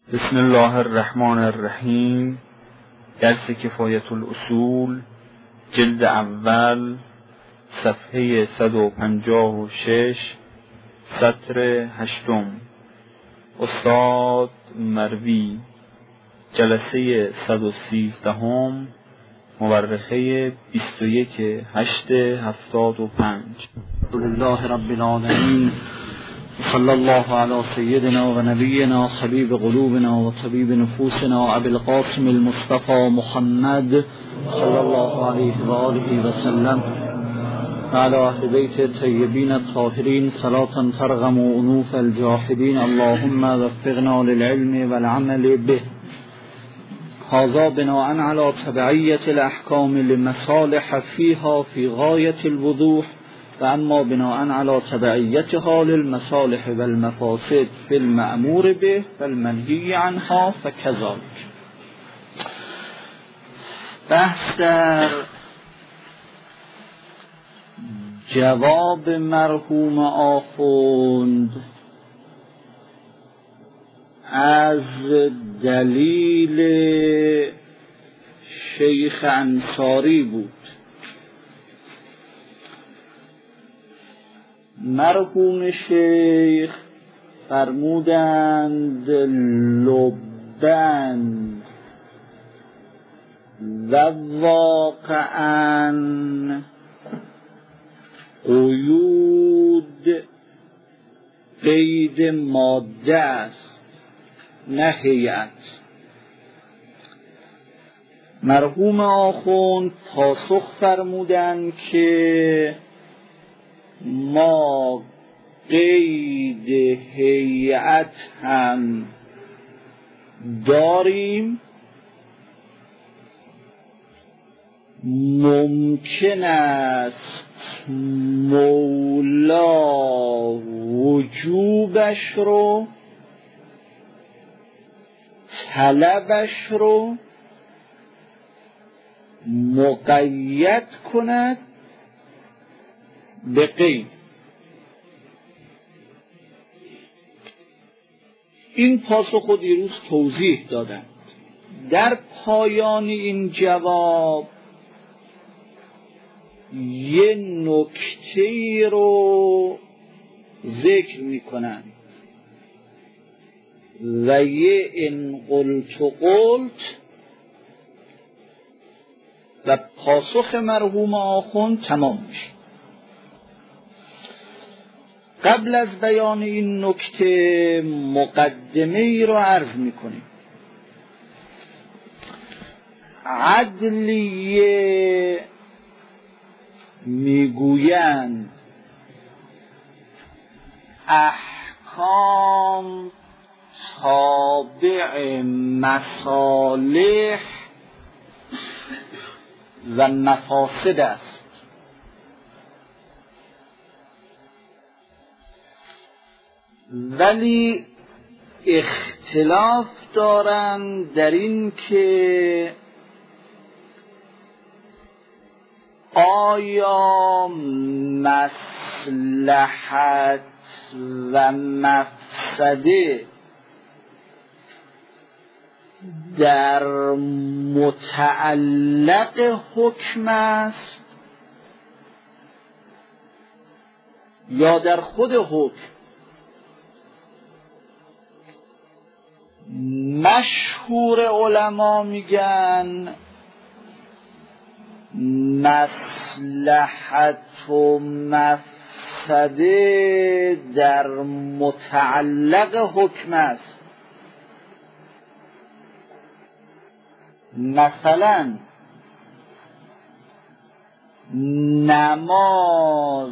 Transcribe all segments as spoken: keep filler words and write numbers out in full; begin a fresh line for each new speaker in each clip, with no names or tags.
بسم الله الرحمن الرحیم. درس کفایت الاصول، جلد اول، صفحه صد و پنجاه و شش، سطر هشتم. استاد مروی، جلسه صد و سیزدهم، مورخه بیست و یک هشت هفتاد و پنج.
لله رب العالمین، صلی الله علی سیدنا و نبینا حبیب قلوبنا و طبیب نفوسنا ابی القاسم المصطفى محمد صلی الله علیه و آله و سلم و علی اهل بیت طیبین الطاهرین صلاة ترغم انوف الجاحدین. اللهم وفقنا للعلم والعمل به. هذا بناء على تبعیة الاحکام لمصالح فيها في غایة الوضوح، و اما بناء على تبعیتها للمصالح والمفاسد في المأمور به والمنهی عنها فكذلك. بحث در جواب مرحوم آخوند از دلیل شیخ انصاری بود. مرحوم شیخ فرمودند لبن و واقعاً قیود قید ماده است نه هیئت. مرحوم آخوند پاسخ فرمودند که ما قید هیئت هم داریم، ممکن است مولا وجوبش رو طلبش رو مقید کند به قید. این پاسخ رو دیروز توضیح دادم. در پایان این جواب یه نکته رو ذکر میکنن و یه ان قلت و قلت و پاسخ مرحوم آخوند تمام میشه. قبل از بیان این نکته مقدمه ای رو عرض میکنیم. عدلیه میگویند احکام تابع مصالح و مفاسد است. ولی اختلاف دارند در این که آیا مصلحت و مفسده در متعلق حکم است یا در خود حکم؟ مشهور علما میگن مصلحت و مفسده در متعلق حکم است. مثلا نماز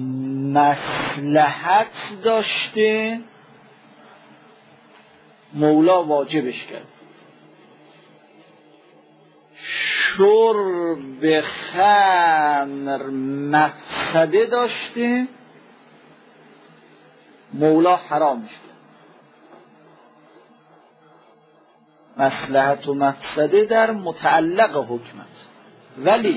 مصلحت داشته، مولا واجبش کرد. شرب خمر مفسده داشته، مولا حرامش کرد. مصلحت و مفسده در متعلق حکم است. ولی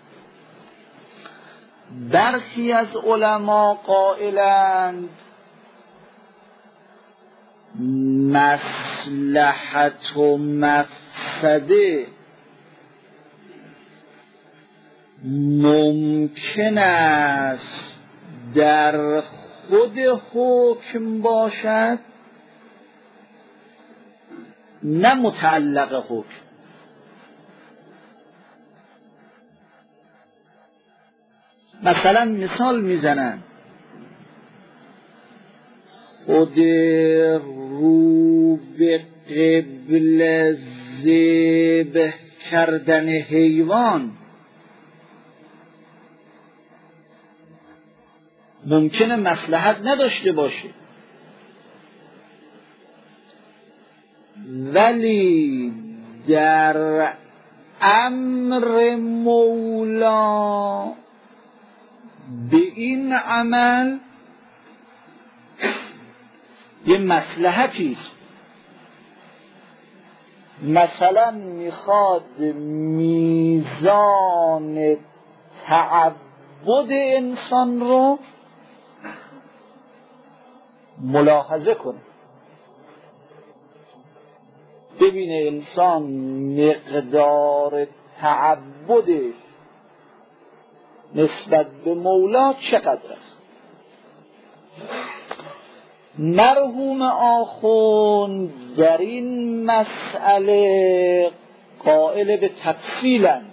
برخی از علما قائلند مصلحت و مفسده ممکن است در خود حکم باشد، نه متعلق حکم. مثلا مثال میزنن خود رو به قبل ذبح کردن حیوان ممکنه مصلحت نداشته باشه، ولی در امر مولا به این عمل یه مصلحتی است. مثلا میخواد میزان تعبد انسان رو ملاحظه کنه، ببینه انسان مقدار تعبدش نسبت به مولا چقدر است. مرحوم آخوند در این مسئله قائل به تفصیلند،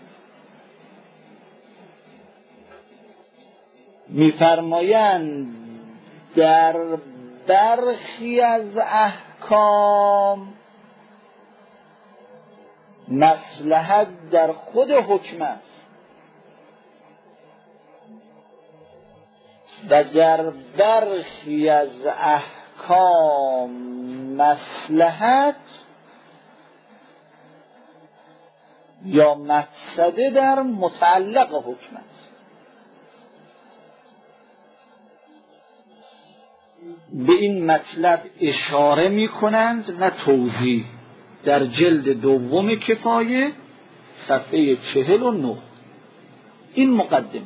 میفرمایند در برخی از احکام مصلحت در خود حکم است و در برخی از احکام مصلحت یا مفسده در متعلق حکم است. به این مطلب اشاره می کنند نه توضیح، در جلد دوم کفایه صفحه چهل و نه. این مقدم.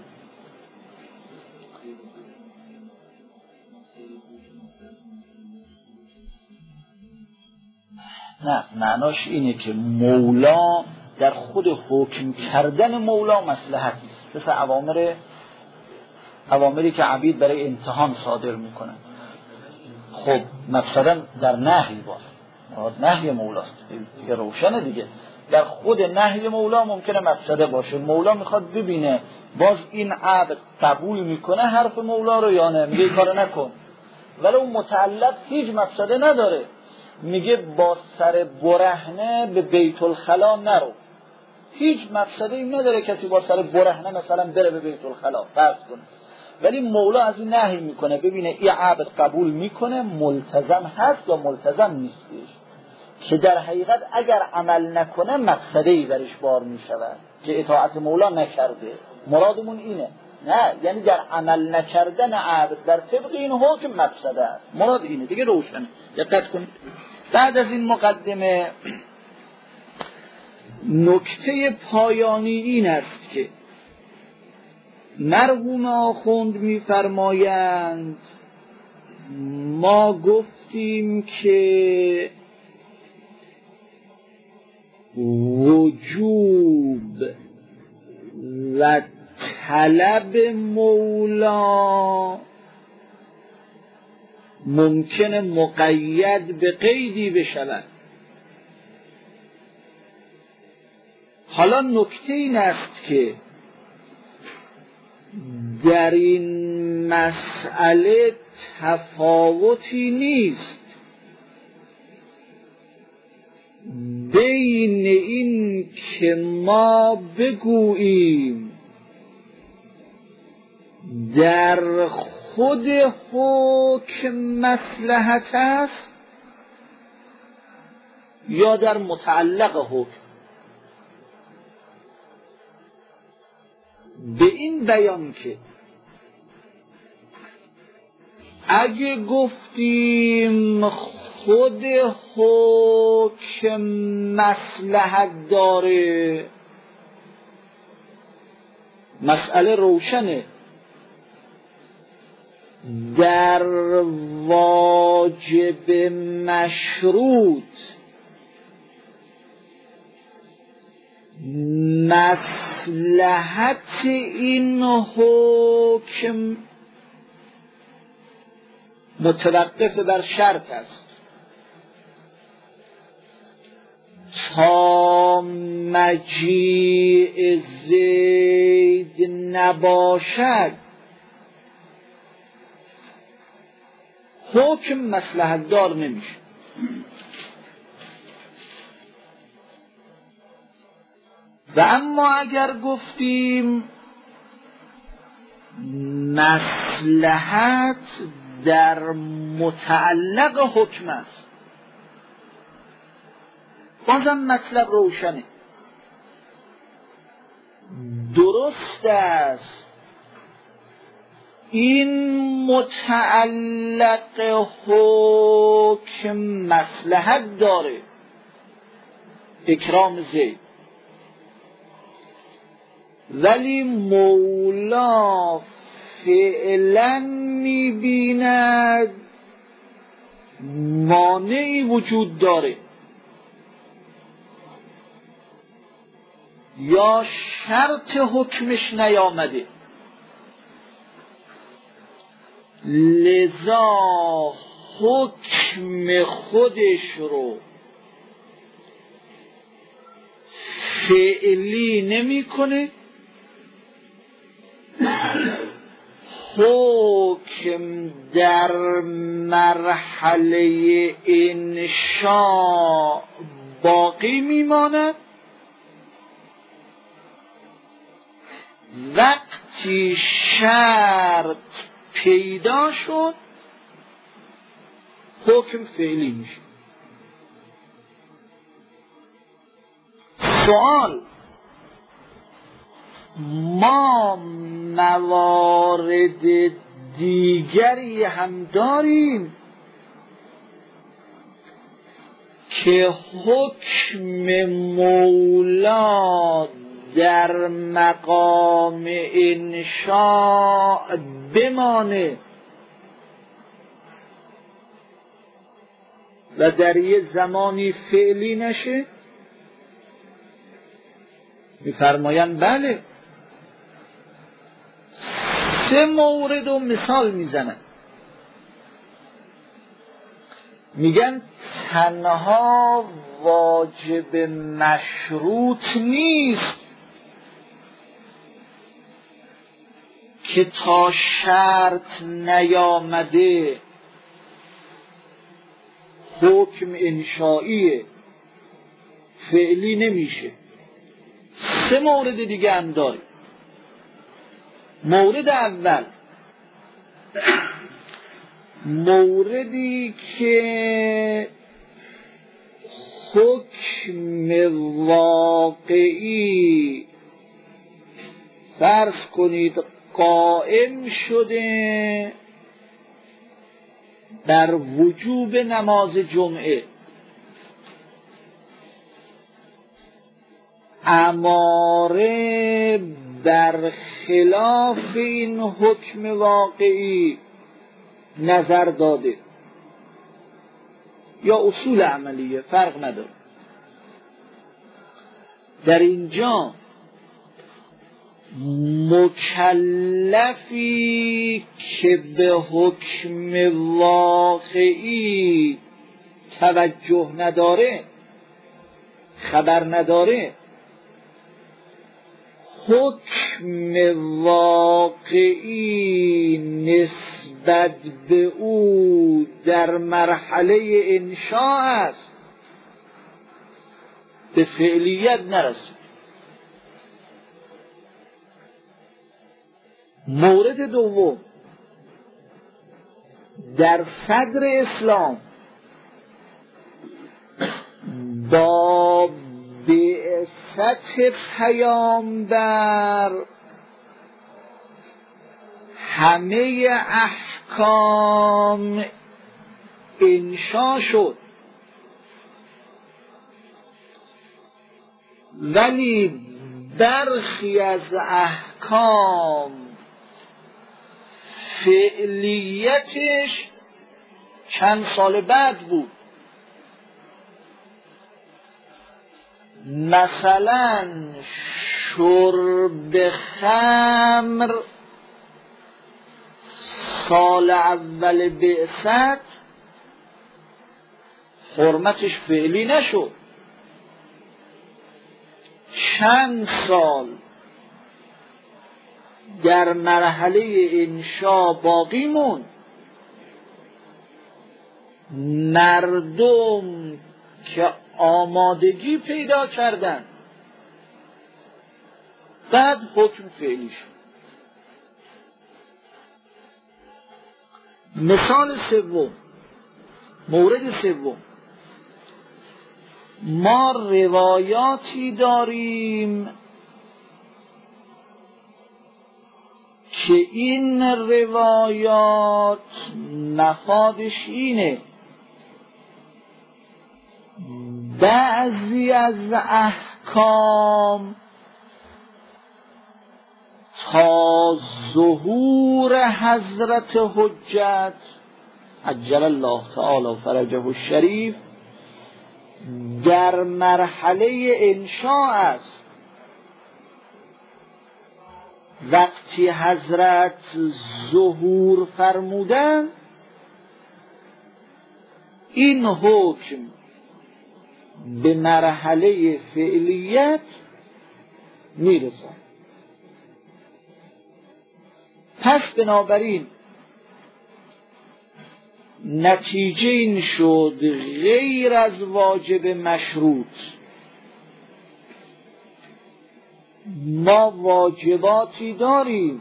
نه، معناش اینه که مولا در خود حکم کردن مولا مصلحتی است، مثل اوامر اوامری که عبید برای امتحان صادر میکنن. خب مفسدن در نهی باز نهی مولاست دیگه، روشنه دیگه. در خود نهی مولا ممکنه مفسده باشه. مولا میخواد ببینه باز این عبد قبول میکنه حرف مولا رو یا نه، میگه کارو نکن، ولی اون متعلق هیچ مفسده نداره، میگه با سر برهنه به بیت الخلا نرو، هیچ مفسده این نداره کسی با سر برهنه مثلا بره به بیت الخلا فرض کنه، ولی مولا از این نهی میکنه ببینه این عبد قبول میکنه، ملتزم هست یا ملتزم نیستش، که در حقیقت اگر عمل نکنه مفسده‌ای برش بار میشود که اطاعت مولا نکرده. مرادمون اینه، نه یعنی در عمل نکردن عبد در طبق این حکم مفسده است، مراد اینه دیگه، روشنه. دقت کنید. بعد از این مقدمه نکته پایانی این است که مرحوم آخوند می‌فرمایند ما گفتیم که وجوب و طلب مولا ممکنه مقید به قیدی بشود. حالا نکته این است که در این مسئله تفاوتی نیست بین این که ما بگوییم در خود حکم مصلحت است یا در متعلق حکم. به این بیان که اگه گفتیم خود حکم مصلحت داره، مسئله روشنه، در واجب مشروط مصلحت این حکم متوقف بر شرط است تا مجیء زید نباشد حکم مصلحت دار نمیشه. و اما اگر گفتیم مصلحت در متعلق حکم است، بازم مطلب روشنه. درست است این متعلق حکم مصلحت داره، اکرام زید، ولی مولا فعلا میبیند مانعی وجود داره یا شرط حکمش نیامده، لذا حکم خودش رو فعلی نمی کنه، حکم در مرحله انشاء باقی میماند. وقتی شرط پیدا شد حکم فعلی میشه. سوال: ما موارد دیگری هم داریم که حکم مولا در مقام انشاء بمانه و در یه زمانی فعلی نشه؟ میفرمایند بله. سه مورد و مثال میزنن، میگن تنها واجب مشروط نیست که تا شرط نیامده حکم انشائیه، فعلی نمیشه. سه مورد دیگه هم داریم. مورد اول، موردی که حکم واقعی فرض کنید قائم شده در وجوب نماز جمعه، اماره بر خلاف این حکم واقعی نظر داده یا اصول عملیه، فرق نداره. در اینجا مکلفی که به حکم واقعی توجه نداره، خبر نداره، حکم واقعی نسبت به او در مرحله انشاء است، به فعلیت نرسید. مورد دوم، در صدر اسلام با بعثت پیامبر همه احکام انشا شد، ولی برخی از احکام فعلیتش چند سال بعد بود. مثلا شرب خمر سال اول بعثت حرمتش فعلی نشد، چند سال در مرحله انشا باقی موند. مردم که آمادگی پیدا کردن بعد حکم فعلی شد. مثال سوم، مورد سوم، ما روایاتی داریم که این روایات مفادش اینه بعضی از احکام تا ظهور حضرت حجت عجل الله تعالی فرجه الشریف در مرحله انشاء است. وقتی حضرت ظهور فرمودن این حکم به مرحله فعلیت میرسد. پس بنابراین نتیجه این شد غیر از واجب مشروط ما واجباتی داریم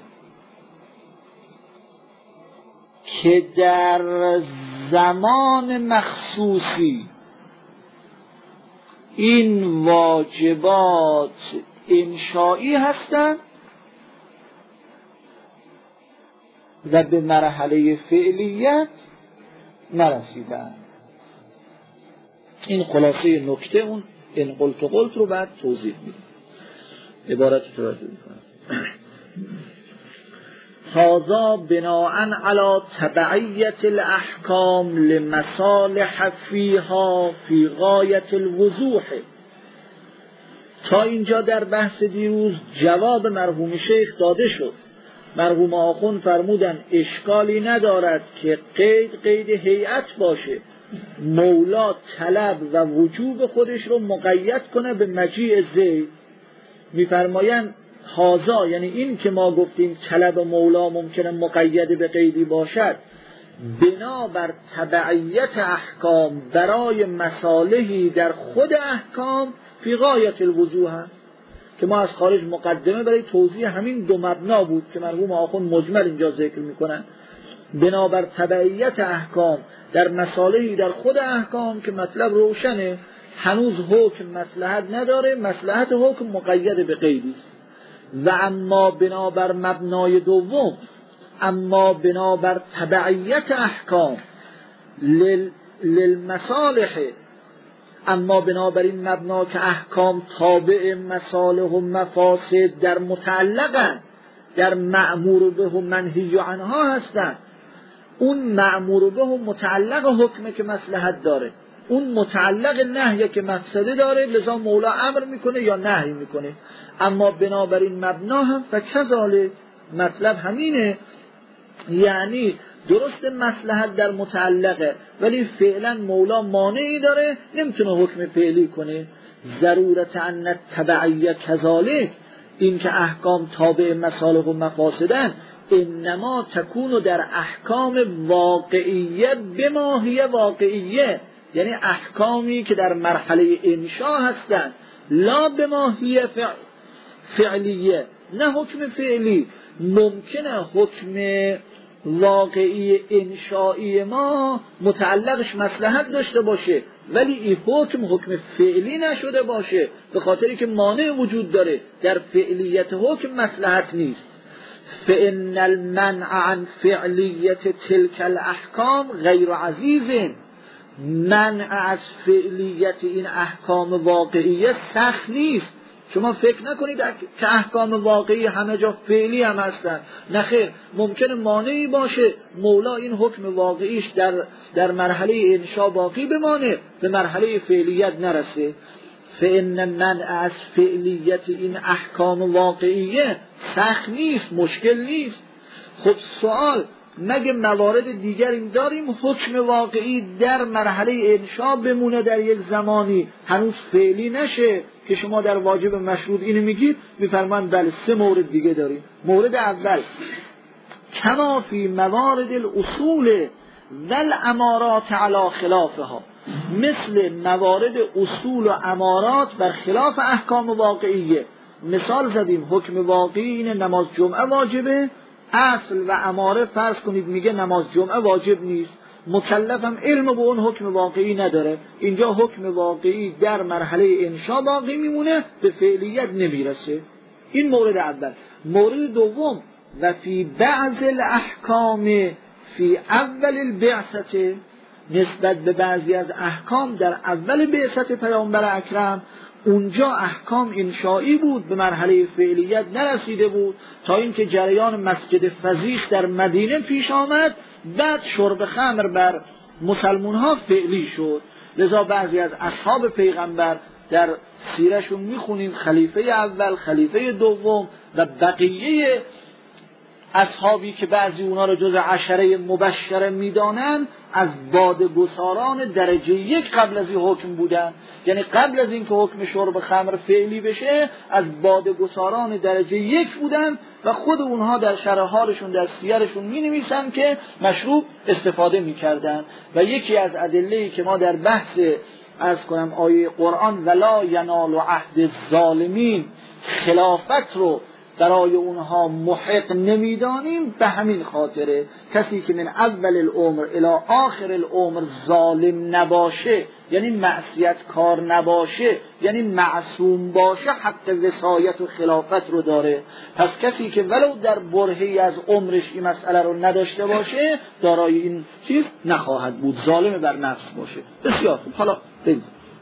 که در زمان مخصوصی این واجبات انشایی هستند و به مرحله فعلیت نرسیدن. این خلاصه نکته اون این قلت و قلت رو بعد توضیح میدم. عبارت توجه میکنم. هذا بناء علی تبعیت الاحکام لمصالح فیها فی غایت الوضوح. تا اینجا در بحث دیروز جواب مرحوم شیخ داده شد. مرحوم آخوند فرمودن اشکالی ندارد که قید قید هیئت باشه، مولا طلب و وجوب خودش رو مقید کنه به مجیء زید. میفرمایند هازا یعنی این که ما گفتیم طلب مولا ممکنه مقید به قیدی باشد بنابر تبعیت احکام برای مصالحی در خود احکام فی غایت الوضوح هست که ما از خارج مقدمه برای توضیح همین دو مبنا بود که مرحوم آخوند مجمل اینجا ذکر میکنن. بنابر تبعیت احکام در مصالحی در خود احکام که مطلب روشنه، هنوز حکم مصلحت نداره، مصلحت حکم مقید به قیدی است. و اما بنابر مبنای دوم، اما بنابر تبعیت احکام لل... للمصالح، اما بنابر این مبنا که احکام تابع مصالح و مفاسد در متعلقن، در مأمور به و منهی عنها هستن، اون مأمور به و متعلق حکمه که مصلحت داره، اون متعلق نهیه که مفسده داره، لذا مولا امر میکنه یا نهی میکنه. اما بنابر این مبنا هم فکذالک، مطلب همینه، یعنی درست مصلحت در متعلقه ولی فعلا مولا مانعی داره نمیتونه حکم فعلی کنه. ضرورت ان تبعیه کذالک، این که احکام تابع مصالح و مفاسدن، انما تکون در احکام واقعیه بماهیه واقعیه، یعنی احکامی که در مرحله انشا هستن، لا بماهیه فعلیه، نه حکم فعلی. ممکنه حکم واقعی انشایی ما متعلقش مصلحت داشته باشه ولی این حکم حکم فعلی نشده باشه به خاطری که مانع وجود داره، در فعلیت حکم مصلحت نیست. فإن المنع عن فعلیت تلك الاحکام غیر عزیز، منع از فعلیت این احکام واقعیه سخت نیست، شما فکر نکنید که احکام واقعی همه جا فعلی هم هستن، نه خیر، ممکنه مانعی باشه مولا این حکم واقعیش در در مرحله انشا باقی بمانه، به مرحله فعلیت نرسه. فإن منع از فعلیت این احکام واقعیه سخت نیست، مشکل نیست. خب سوال، مگه موارد دیگری داریم حکم واقعی در مرحله انشا بمونه در یک زمانی هنوز فعلی نشه که شما در واجب مشروط اینو میگید؟ میفرمان بله، سه مورد دیگه داریم. مورد اول، کما فی موارد الاصول والامارات علی خلافها، مثل موارد اصول و امارات بر خلاف احکام واقعیه. مثال زدیم، حکم واقعی اینه نماز جمعه واجبه، اصل و اماره فرض کنید میگه نماز جمعه واجب نیست، مکلفم علم به اون حکم واقعی نداره، اینجا حکم واقعی در مرحله انشا باقی میمونه، به فعلیت نمیرسه. این مورد اول. مورد دوم، و فی بعض الاحکام فی اول البعثه، نسبت به بعضی از احکام در اول بعثت پیامبر اکرم، اونجا احکام انشایی بود، به مرحله فعلیت نرسیده بود، تا اینکه جریان مسجد فضیح در مدینه پیش آمد، بعد شرب خمر بر مسلمان ها فعلی شد. لذا بعضی از اصحاب پیغمبر در سیرشون میخونیم خلیفه اول، خلیفه دوم و بقیه اصحابی که بعضی اونا رو جز عشره مبشره میدانن، از بادگساران درجه یک قبل از این حکم بودن. یعنی قبل از این که حکم شرب خمر فعلی بشه، از بادگساران درجه یک بودن و خود اونها در شرحالشون در سیرشون می نویسن که مشروب استفاده می کردن. و یکی از ادله‌ای که ما در بحث از کنم آیه قرآن ولا ینال عهد الظالمین، خلافت رو برای اونها محق نمیدانیم، به همین خاطره کسی که من اول العمر الی آخر العمر ظالم نباشه، یعنی معصیت کار نباشه، یعنی معصوم باشه، حق وصایت و خلافت رو داره. پس کسی که ولو در برهه‌ای از عمرش این مسئله رو نداشته باشه، دارای این چیز نخواهد بود، ظالم بر نفس باشه. بسیار خوب. حالا ببین،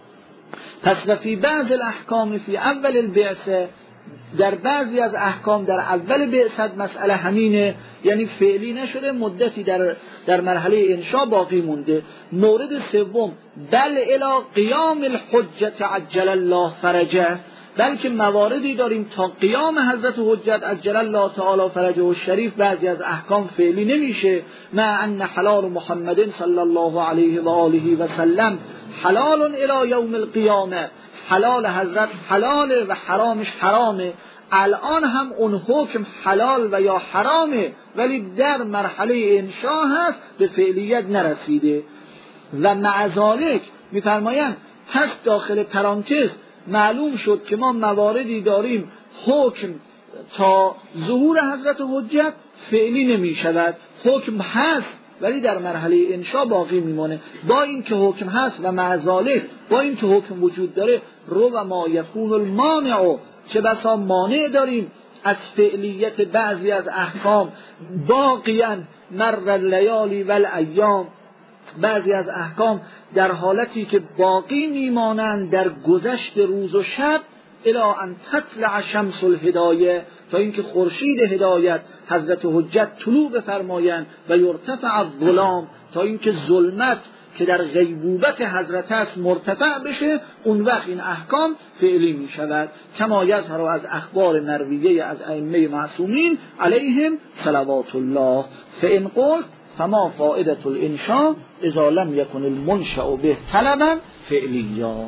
پس و فی بعض الاحکام فی اول البعثه، در بعضی از احکام در اول بعثت مسئله همینه، یعنی فعلی نشده، مدتی در در مرحله انشا باقی مونده. مورد سوم، بل الی قیام الحجت عجل الله فرجه، بلکه مواردی داریم تا قیام حضرت حجت عجل الله تعالی فرجه و شریف بعضی از احکام فعلی نمیشه. مع ان حلال محمد صلی الله علیه و آله و سلم حلال الی یوم القیامه، حلال حضرت حلاله و حرامش حرامه. الان هم اون حکم حلال و یا حرامه، ولی در مرحله انشا هست، به فعلیت نرسیده. و مع ذالک میفرمایند پس داخل پرانتز معلوم شد که ما مواردی داریم حکم تا ظهور حضرت حجت فعلی نمی شود، حکم هست ولی در مرحله انشا باقی میمونه. با این که حکم هست و مع ذالک، با این که حکم وجود داره، رو و ما یکون المانع، چه بسا مانع داریم از فعلیت بعضی از احکام، باقیاً مر اللیالی و الایام، بعضی از احکام در حالتی که باقی میمانند در گذشت روز و شب، الی ان تطلع شمس الهدایه، تا اینکه خورشید هدایت حضرت حجت طلوع بفرمایند، و یرتفع الظلام، تا اینکه ظلمت که در غیبوبت حضرت است مرتفع بشه، اون وقت این احکام فعلی می شود. کما یظهر از اخبار مرویه از ائمه معصومین علیهم صلوات الله. فان قلت فما فائدة الانشاء اذا لم يكن المنشأ به طلبا فعلیا.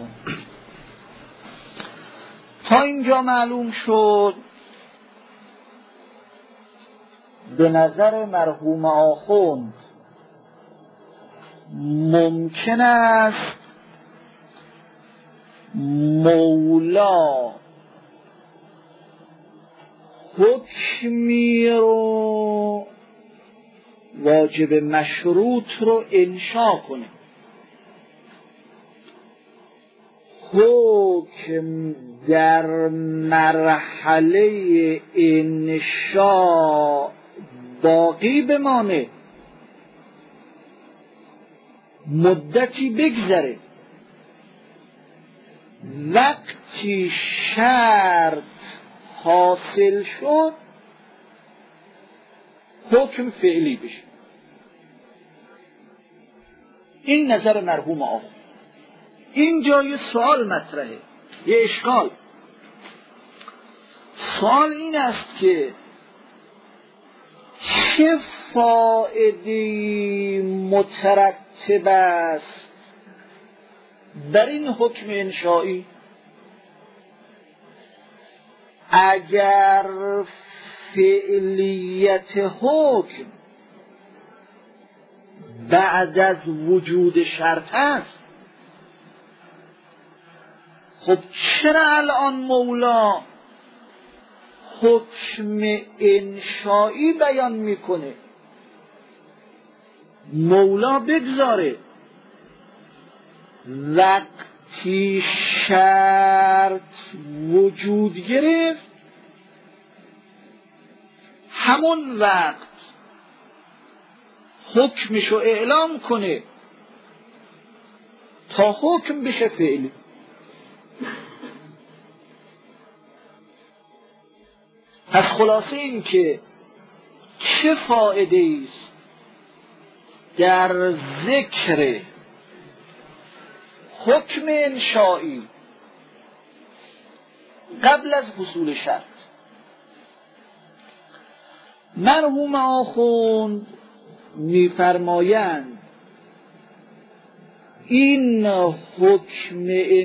تا اینجا معلوم شد به نظر مرحوم آخوند ممکن است مولا حکمی رو واجب مشروط رو انشا کنه، حکم در مرحله انشا باقی بمانه، مدتی بگذره، وقتی شرط حاصل شد حکم فعلی بشه. این نظر مرحوم آخوند. این جای سوال مطرحه، یه اشکال. سوال این است که چه فائده‌ای مترتب است در این حکم انشایی اگر فعلیت حکم بعد از وجود شرط است؟ خب چرا الان مولا حکم انشایی بیان میکنه؟ مولا بگذاره وقتی شرط وجود گرفت همون وقت حکمشو اعلام کنه تا حکم بشه فعلی. پس خلاصه این که چه فایده است در ذکر حکم انشایی قبل از حصول شرط؟ مرحوم آخوند می‌فرمایند این حکم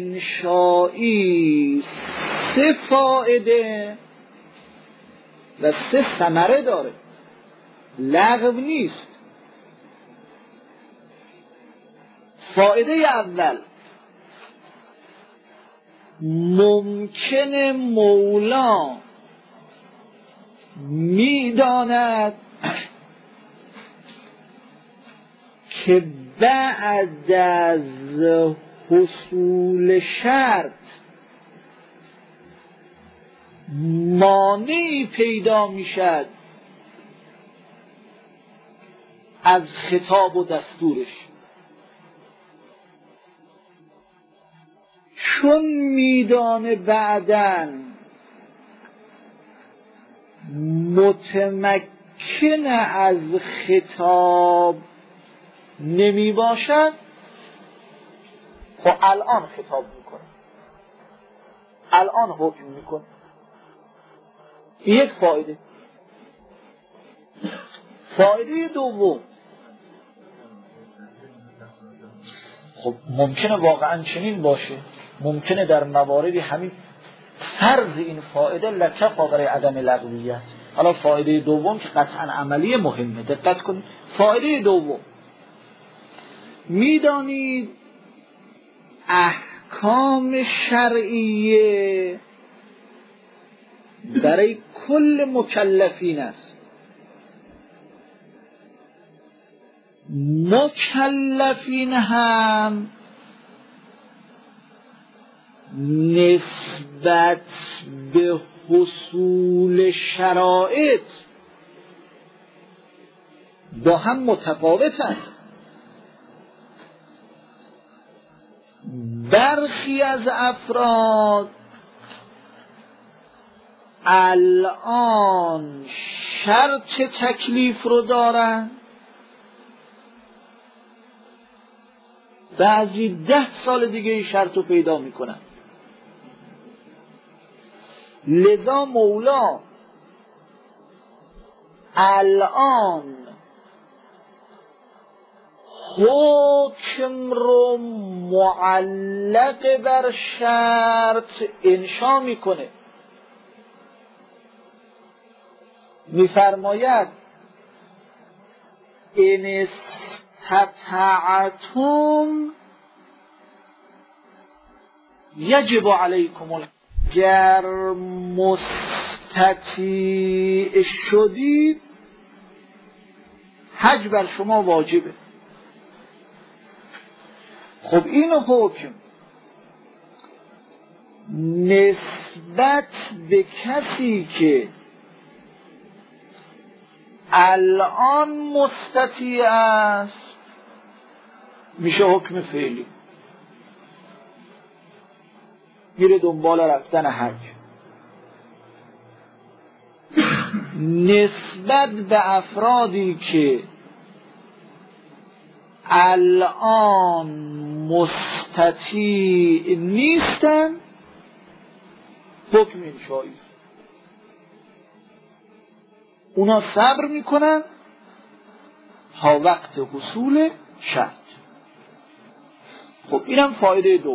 انشایی سه فایده و سه ثمره داره، لغو نیست. فایده اول، ممکن مولا میداند که بعد از حصول شرط مانعی پیدا میشد از خطاب و دستورش، چون میدانه بعداً متمکن از خطاب نمی باشد. خب الان خطاب میکنه، الان حکم میکنه. یک فایده. فایده دوم، خب ممکنه واقعا چنین باشه، ممکنه در مواردی همین فرض این فایده لکفا برای عدم لغویت. حالا فایده دوم که قطعا عملی مهمه، دقت کنید. فایده دوم، میدانید احکام شرعیه برای کل مکلفین است. مکلفین هم نسبت به حصول شرایط با هم متفاوتند. برخی از افراد الان شرط تکلیف رو دارن، بعضی ده سال دیگه این شرط رو پیدا میکنن. لذا مولا الان حکم رو معلق بر شرط انشا میکنه. میفرماید ان استطعتم یجب علیکم، گر مستطیع شدید حج بر شما واجبه. خب این حکم نسبت به کسی که الان مستطیع است میشه حکم فعلی. میره دنبال رفتن حج. نسبت به افرادی که الان مستطیع نیستن حکم انشایی، اونا صبر میکنن تا وقت حصول شرط. خب اینم فایده دوم.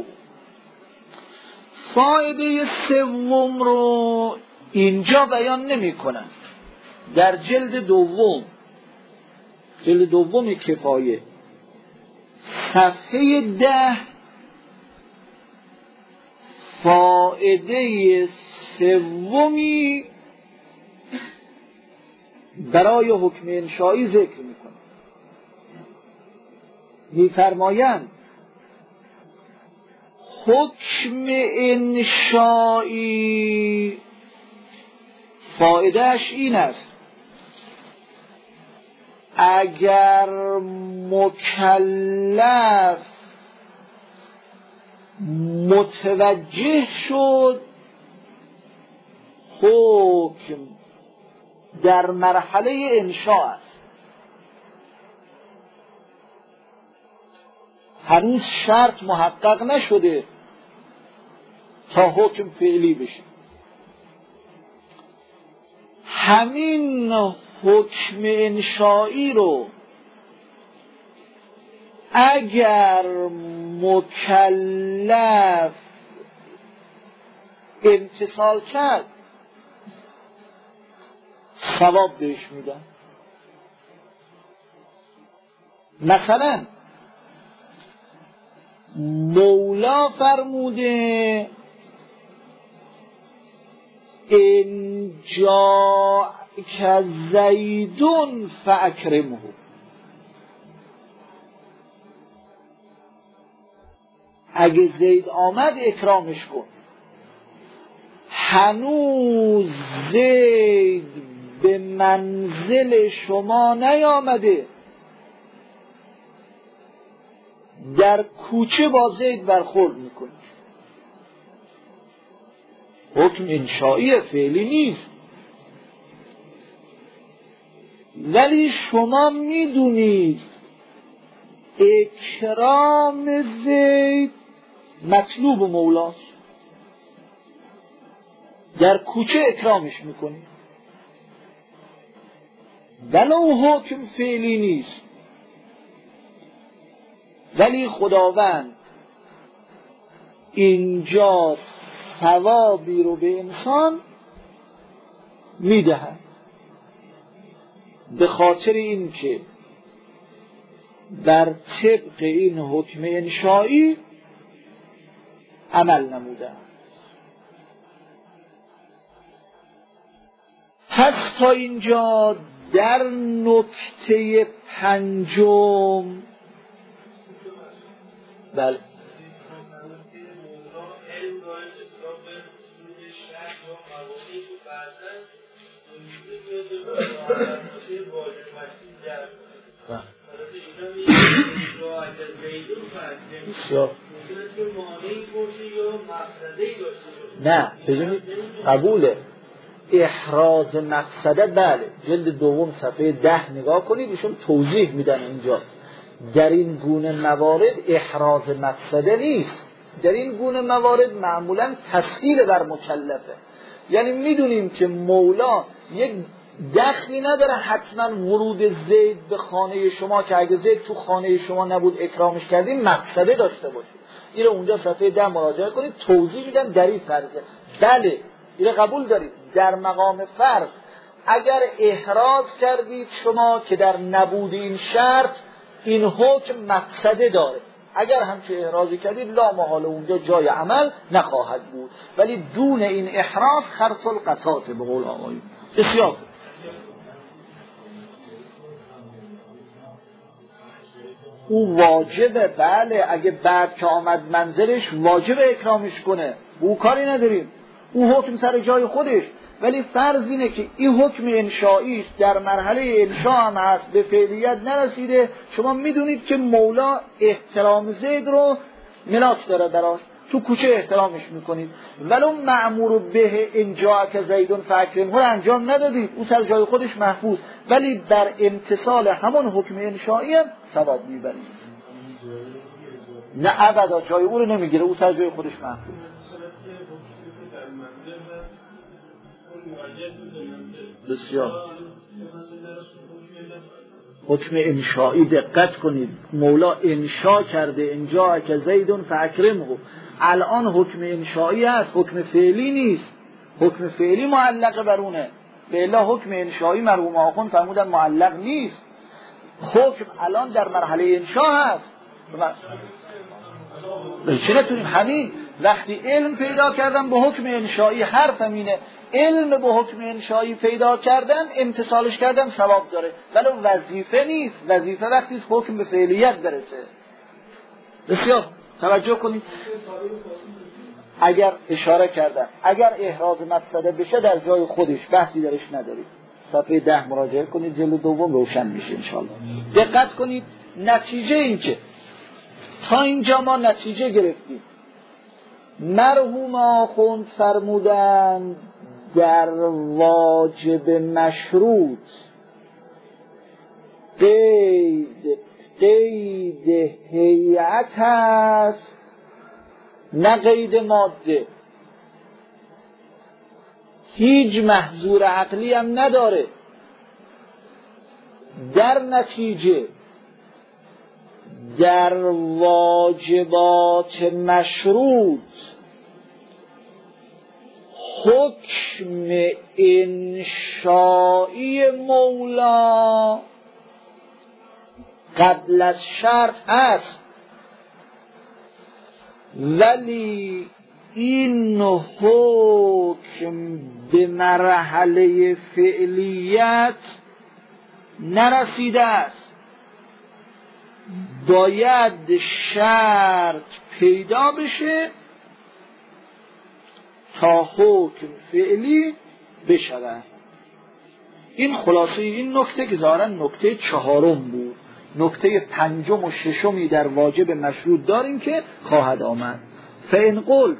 فایده سوم رو اینجا بیان نمی کنن. در جلد دوم، جلد دوم کفایه، صفحه ده، فایده سومی برای حکم انشایی ذکر میکنه. میفرمایند حکم انشایی فایدهش این است اگر مکلف متوجه شد حکم در مرحله انشاء است، هنوز شرط محقق نشده تا حکم فعلی بشه، همین حکم انشایی رو اگر مکلف امتثال کرد ثواب بهش میدن. مثلا مولا فرموده ان جاءک زیدون فاکرمه، اگه زید آمد اکرامش کن. هنوز زید به منزل شما نیامده، در کوچه با زید برخورد میکنی، حکم انشایی فعلی نیست، ولی شما میدونید اکرام زید مطلوب مولاست، در کوچه اکرامش میکنی، ولو حکم فعلی نیست، ولی خداوند اینجا ثوابی رو به انسان میدهد به خاطر این که بر طبق این حکم انشایی عمل نموده. پس تا اینجا در نکته پنجم بله نه ببینید قبوله احراز مقصده. بله جلد دوم صفحه ده نگاه کنید، ایشون توضیح میدن اینجا در این گونه موارد احراز مقصده نیست، در این گونه موارد معمولا تسهیل بر مکلفه. یعنی میدونیم که مولا یک دخلی نداره حتما ورود زید به خانه شما که اگه زید تو خانه شما نبود اکرامش کردیم مقصده داشته باشید. اینو اونجا صفحه ده مراجعه کنید، توضیح میدن در این فرضه. بله اینو قبول دارید. در مقام فرض اگر احراز کردید شما که در نبود این شرط این حکم مقصده داره، اگر همچه احرازی کردید لا محال اونجا جای عمل نخواهد بود، ولی دون این احراز خرط القطات به قول آقایون. بسیار او واجبه. بله اگه بعد که آمد منزلش واجب اکرامش کنه، او کاری نداریم، او حکم سر جای خودش، ولی فرض اینه که این حکم انشایی در مرحله انشا هم هست، به فعلیت نرسیده. شما میدونید که مولا احترام زید رو ملاک داره براش، تو کوچه احترامش میکنید. ولو مأمور به ان جاءک زید فاکرمه انجام ندادید، او سر جای خودش محفوظ، ولی در امتثال همون حکم انشایی هم ثواب میبرید. نه ابدا جای او رو نمیگیره، او سر جای خودش محفوظ. بسیار حکم انشایی دقت کنید، مولا انشا کرده ان جاءک زید فاکرمه. الان حکم انشایی هست، حکم فعلی نیست. حکم فعلی معلق بر اونه، به الا حکم انشایی مرحوم آخوند فرمودن معلق نیست. حکم الان در مرحله انشا هست. چه نتونیم همین وقتی علم پیدا کردن به حکم انشایی، حرفم اینه علم به حکم انشایی پیدا کردن امتصالش کردن ثواب داره، ولی وظیفه نیست. وظیفه وقتی حکم به فعلیت برسه. بسیار توجه کنید. اگر اشاره کردن اگر احراز مفسده بشه در جای خودش، بحثی درش ندارید. صفحه ده مراجعه کنید، جلد دوم روشن میشه انشاءالله. دقت کنید. نتیجه این که تا اینجا ما نتیجه گرفتیم. مرحوم آخوند فرمودن در واجب مشروط قید قید هیئت هست، نه قید ماده. هیچ محظور عقلی هم نداره. در نتیجه در واجبات مشروط حکم انشایی مولا قبل از شرط هست، ولی این حکم به مرحله فعلیت نرسیده است. باید شرط پیدا بشه تا حکم فعلی بشود. این خلاصه این نکته که ظاهرا نکته چهارم بود. نکته پنجم و ششمی در واجب مشروط داریم که خواهد آمد. فإن قلت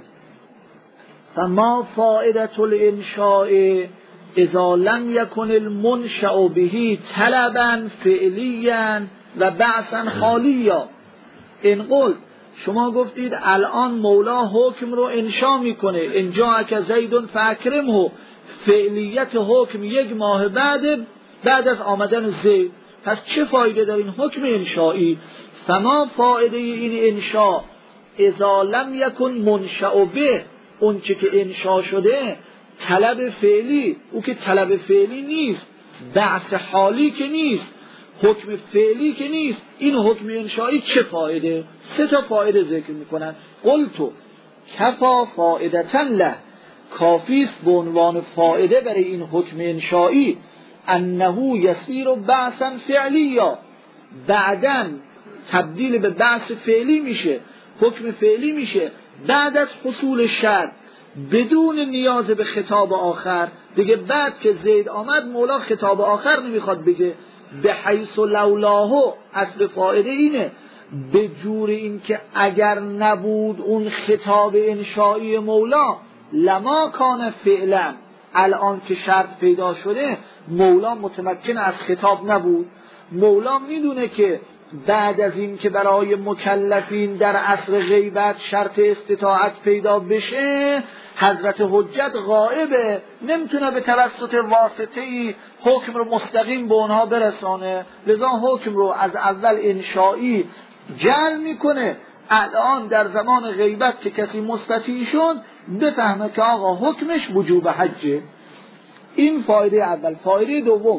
فما فائدة الانشاء اذا لم يكن المنشأ به طلبا فعلیا و بعثا خالیا. این قلت شما گفتید الان مولا حکم رو انشا میکنه، ان جاءک زید فاکرمه، فعلیت حکم یک ماه بعد بعد از آمدن زید. پس چه فایده داره این حکم انشایی؟ فما فایده این انشا اذا لم یکن منشأ به، اون چه که انشا شده طلب فعلی، او که طلب فعلی نیست، بعث حالی که نیست، حکم فعلی که نیست، این حکم انشایی چه فایده؟ سه تا فایده ذکر میکنن. قلتو کفا فائدتا له، کافیست به عنوان فایده برای این حکم انشایی انه یصیر بعثا فعلیا، بعداً تبدیل به بعث فعلی میشه، حکم فعلی میشه بعد از حصول شرط، بدون نیاز به خطاب آخر. دیگه بعد که زید آمد مولا خطاب آخر نمیخواد بگه. به حیث لولاه، اصل فایده اینه، به جور این که اگر نبود اون خطاب انشایی مولا لما کان فعلا، الان که شرط پیدا شده مولا متمکن از خطاب نبود. مولا میدونه که بعد از این که برای مکلفین در عصر غیبت شرط استطاعت پیدا بشه حضرت حجت غائبه، نمیتونه به توسط واسطه‌ای حکم رو مستقیم به اونها برسانه، لذا حکم رو از اول انشایی جعل میکنه. الان در زمان غیبت که کسی مستطیع شد بفهمه که آقا حکمش وجوب حجه. این فایده اول. فایده دوم،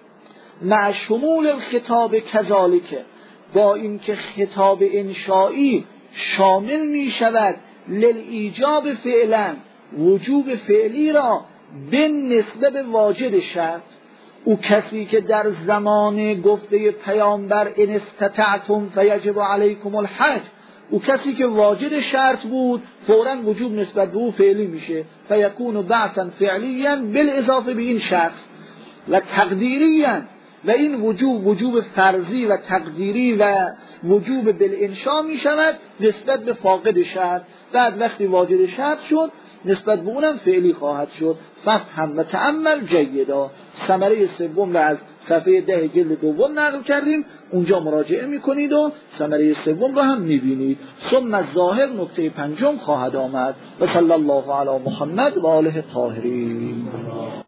مع شمول الخطاب کذالک، با اینکه خطاب انشایی شامل می شود للایجاب فعلا، وجوب فعلی را به نسبت به واجد شرط. او کسی که در زمان گفته پیامبر ان استطعتم فیجب علیکم الحج، او کسی که واجد شرط بود فوراً وجوب نسبت به او فعلی میشه، فیکون بعثا فعلیا بالاضافه به این شخص. و تقدیریا و این وجوب وجوب فرضی و تقدیری و وجوب بالانشاء می شود نسبت به فاقد شرط. بعد وقتی واجد شرط شد نسبت به اونم فعلی خواهد شد. ففهم و تأمل جیدا. ثمره سوم رو از صفحه ده جلد دوم نقل کردیم، اونجا مراجعه میکنید و ثمره سوم رو هم میبینید. ثم الظاهر نکته پنجم خواهد آمد. و صلی الله علی محمد و آله الطاهرین.